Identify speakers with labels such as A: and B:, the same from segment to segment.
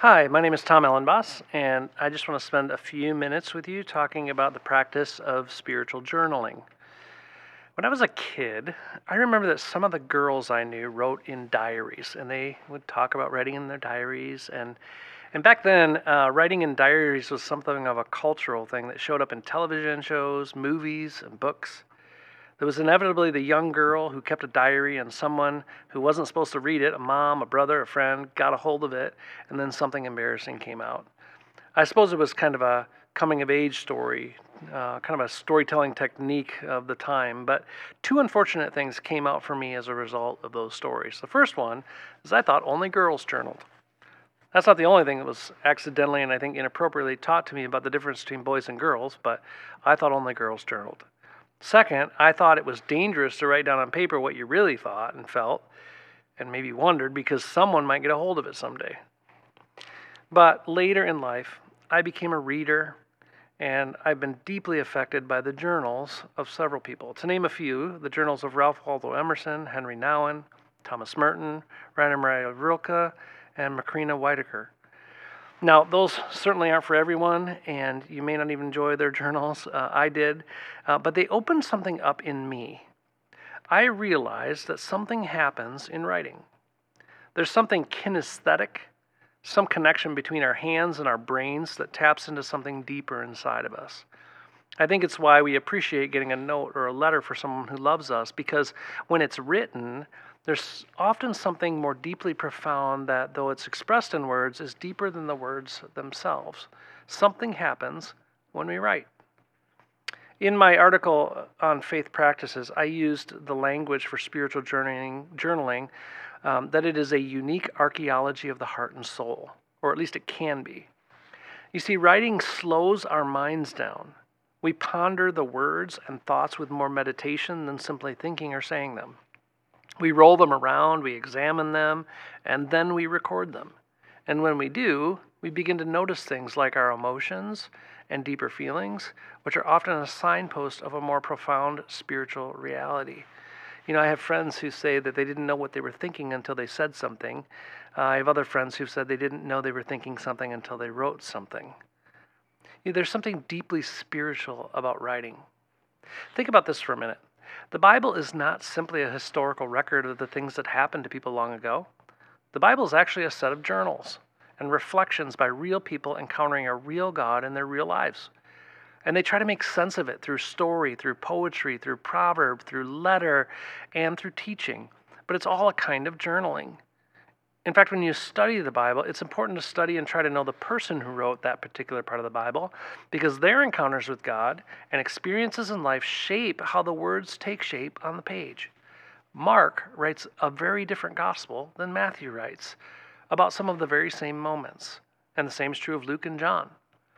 A: Hi, my name is Tom Ellenboss, and I just want to spend a few minutes with you talking about the practice of spiritual journaling. When I was a kid, I remember that some of the girls I knew wrote in diaries, and they would talk about writing in their diaries. And back then, writing in diaries was something of a cultural thing that showed up in television shows, movies, and books. There was inevitably the young girl who kept a diary, and someone who wasn't supposed to read it, a mom, a brother, a friend, got a hold of it, and then something embarrassing came out. I suppose it was kind of a coming of age story, kind of a storytelling technique of the time, but two unfortunate things came out for me as a result of those stories. The first one is I thought only girls journaled. That's not the only thing that was accidentally and I think inappropriately taught to me about the difference between boys and girls, but I thought only girls journaled. Second, I thought it was dangerous to write down on paper what you really thought and felt, and maybe wondered because someone might get a hold of it someday. But later in life, I became a reader, and I've been deeply affected by the journals of several people. To name a few, the journals of Ralph Waldo Emerson, Henry Nouwen, Thomas Merton, Rainer Maria Rilke, and Macrina Whitaker. Now, those certainly aren't for everyone, and you may not even enjoy their journals. I did, but they opened something up in me. I realized that something happens in writing. There's something kinesthetic, some connection between our hands and our brains that taps into something deeper inside of us. I think it's why we appreciate getting a note or a letter for someone who loves us, because when it's written, there's often something more deeply profound that, though it's expressed in words, is deeper than the words themselves. Something happens when we write. In my article on faith practices, I used the language for spiritual journaling that it is a unique archaeology of the heart and soul, or at least it can be. You see, writing slows our minds down. We ponder the words and thoughts with more meditation than simply thinking or saying them. We roll them around, we examine them, and then we record them. And when we do, we begin to notice things like our emotions and deeper feelings, which are often a signpost of a more profound spiritual reality. I have friends who say that they didn't know what they were thinking until they said something. I have other friends who've said they didn't know they were thinking something until they wrote something. There's something deeply spiritual about writing. Think about this for a minute. The Bible is not simply a historical record of the things that happened to people long ago. The Bible is actually a set of journals and reflections by real people encountering a real God in their real lives. And they try to make sense of it through story, through poetry, through proverb, through letter, and through teaching. But it's all a kind of journaling. In fact, when you study the Bible, it's important to study and try to know the person who wrote that particular part of the Bible, because their encounters with God and experiences in life shape how the words take shape on the page. Mark writes a very different gospel than Matthew writes about some of the very same moments. And the same is true of Luke and John.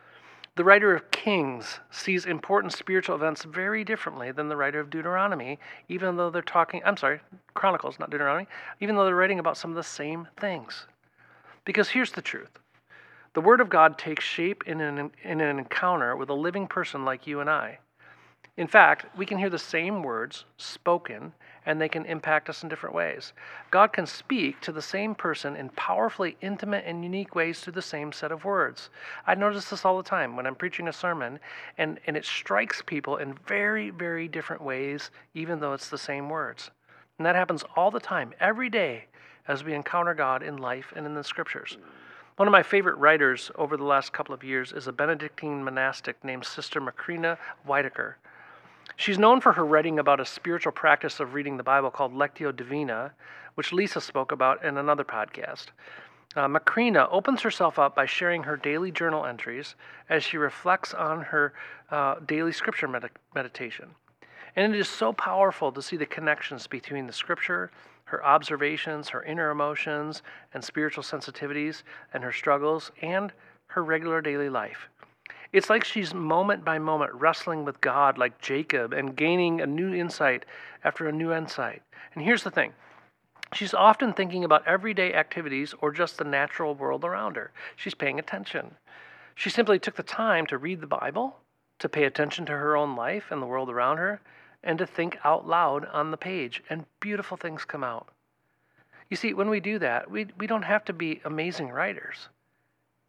A: The writer of Kings sees important spiritual events very differently than the writer of Deuteronomy, even though they're Chronicles, not Deuteronomy, even though they're writing about some of the same things. Because here's the truth. The Word of God takes shape in an encounter with a living person like you and I. In fact, we can hear the same words spoken, and they can impact us in different ways. God can speak to the same person in powerfully intimate and unique ways through the same set of words. I notice this all the time when I'm preaching a sermon, and it strikes people in very, very different ways, even though it's the same words. And that happens all the time, every day, as we encounter God in life and in the Scriptures. One of my favorite writers over the last couple of years is a Benedictine monastic named Sister Macrina Whitaker. She's known for her writing about a spiritual practice of reading the Bible called Lectio Divina, which Lisa spoke about in another podcast. Macrina opens herself up by sharing her daily journal entries as she reflects on her daily scripture meditation. And it is so powerful to see the connections between the scripture, her observations, her inner emotions and spiritual sensitivities, and her struggles, and her regular daily life. It's like she's moment by moment wrestling with God like Jacob and gaining a new insight after a new insight. And here's the thing. She's often thinking about everyday activities or just the natural world around her. She's paying attention. She simply took the time to read the Bible, to pay attention to her own life and the world around her, and to think out loud on the page, and beautiful things come out. You see, when we do that, we don't have to be amazing writers.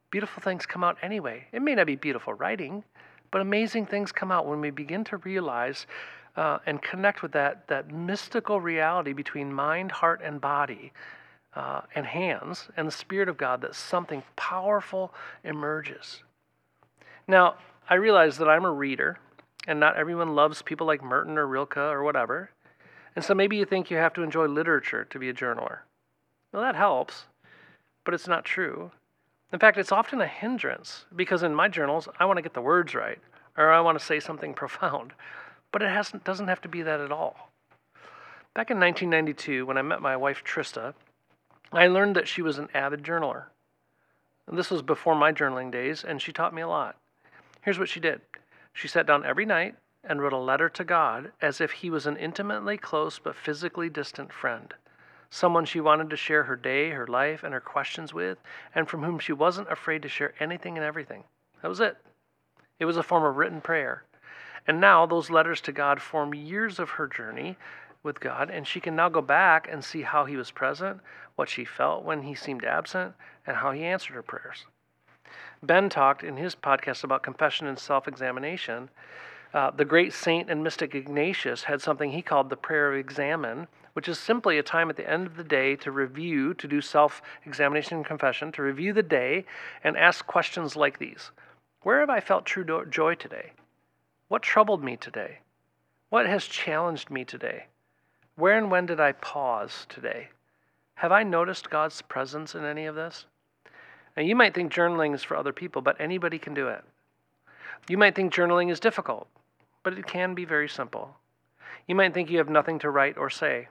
A: Beautiful things come out anyway. It may not be beautiful writing, but amazing things come out when we begin to realize and connect with that mystical reality between mind, heart, and body, and hands, and the Spirit of God, that something powerful emerges. Now, I realize that I'm a reader, and not everyone loves people like Merton or Rilke or whatever. And so maybe you think you have to enjoy literature to be a journaler. Well, that helps, but it's not true. In fact, it's often a hindrance, because in my journals, I want to get the words right, or I want to say something profound. But it doesn't have to be that at all. Back in 1992, when I met my wife Trista, I learned that she was an avid journaler. And this was before my journaling days, and she taught me a lot. Here's what she did. She sat down every night and wrote a letter to God as if he was an intimately close but physically distant friend, someone she wanted to share her day, her life, and her questions with, and from whom she wasn't afraid to share anything and everything. That was it. It was a form of written prayer. And now those letters to God form years of her journey with God, and she can now go back and see how he was present, what she felt when he seemed absent, and how he answered her prayers. Ben talked in his podcast about confession and self-examination. The great saint and mystic Ignatius had something he called the prayer of examen, which is simply a time at the end of the day to review, to do self-examination and confession, to review the day and ask questions like these. Where have I felt true joy today? What troubled me today? What has challenged me today? Where and when did I pause today? Have I noticed God's presence in any of this? Now, you might think journaling is for other people, but anybody can do it. You might think journaling is difficult, but it can be very simple. You might think you have nothing to write or say.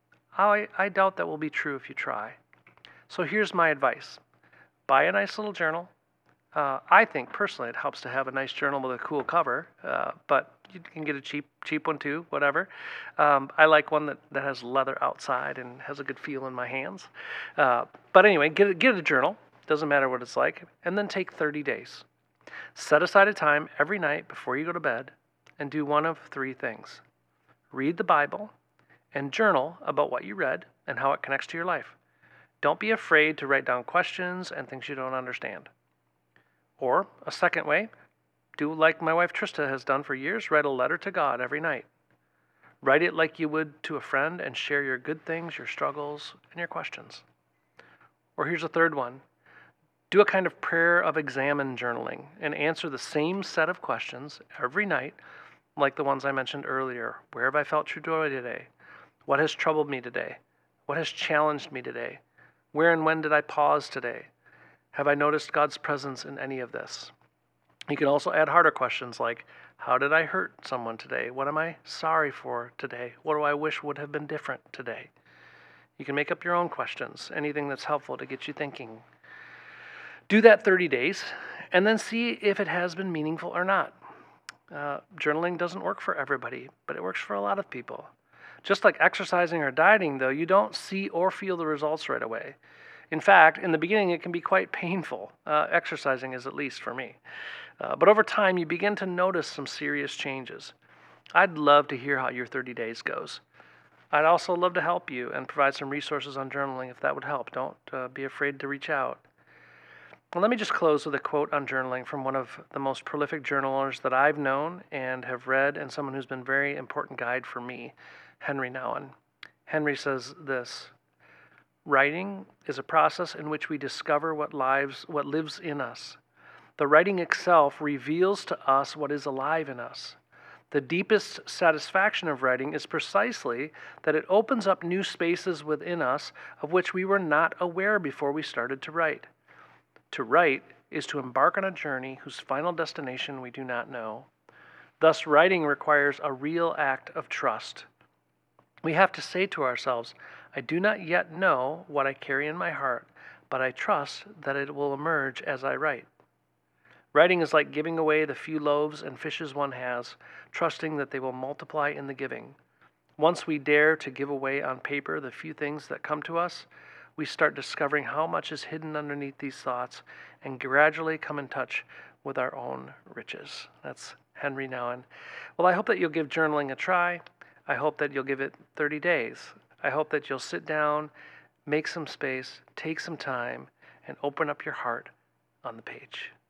A: I doubt that will be true if you try. So here's my advice. Buy a nice little journal. I think personally it helps to have a nice journal with a cool cover, but you can get a cheap one too, whatever. I like one that has leather outside and has a good feel in my hands. But anyway, get a journal. Doesn't matter what it's like. And then take 30 days. Set aside a time every night before you go to bed and do one of three things. Read the Bible and journal about what you read and how it connects to your life. Don't be afraid to write down questions and things you don't understand. Or a second way, do like my wife Trista has done for years, write a letter to God every night. Write it like you would to a friend and share your good things, your struggles, and your questions. Or here's a third one. Do a kind of prayer of examen journaling and answer the same set of questions every night, like the ones I mentioned earlier. Where have I felt true joy today? What has troubled me today? What has challenged me today? Where and when did I pause today? Have I noticed God's presence in any of this? You can also add harder questions like, how did I hurt someone today? What am I sorry for today? What do I wish would have been different today? You can make up your own questions, anything that's helpful to get you thinking. Do that 30 days, and then see if it has been meaningful or not. Journaling doesn't work for everybody, but it works for a lot of people. Just like exercising or dieting, though, you don't see or feel the results right away. In fact, in the beginning, it can be quite painful. Exercising is, at least for me. But over time, you begin to notice some serious changes. I'd love to hear how your 30 days goes. I'd also love to help you and provide some resources on journaling if that would help. Don't be afraid to reach out. Well, let me just close with a quote on journaling from one of the most prolific journalers that I've known and have read, and someone who's been a very important guide for me, Henry Nouwen. Henry says this: writing is a process in which we discover what lives in us. The writing itself reveals to us what is alive in us. The deepest satisfaction of writing is precisely that it opens up new spaces within us of which we were not aware before we started to write. To write is to embark on a journey whose final destination we do not know. Thus, writing requires a real act of trust. We have to say to ourselves, I do not yet know what I carry in my heart, but I trust that it will emerge as I write. Writing is like giving away the few loaves and fishes one has, trusting that they will multiply in the giving. Once we dare to give away on paper the few things that come to us, we start discovering how much is hidden underneath these thoughts and gradually come in touch with our own riches. That's Henry Nouwen. Well, I hope that you'll give journaling a try. I hope that you'll give it 30 days. I hope that you'll sit down, make some space, take some time, and open up your heart on the page.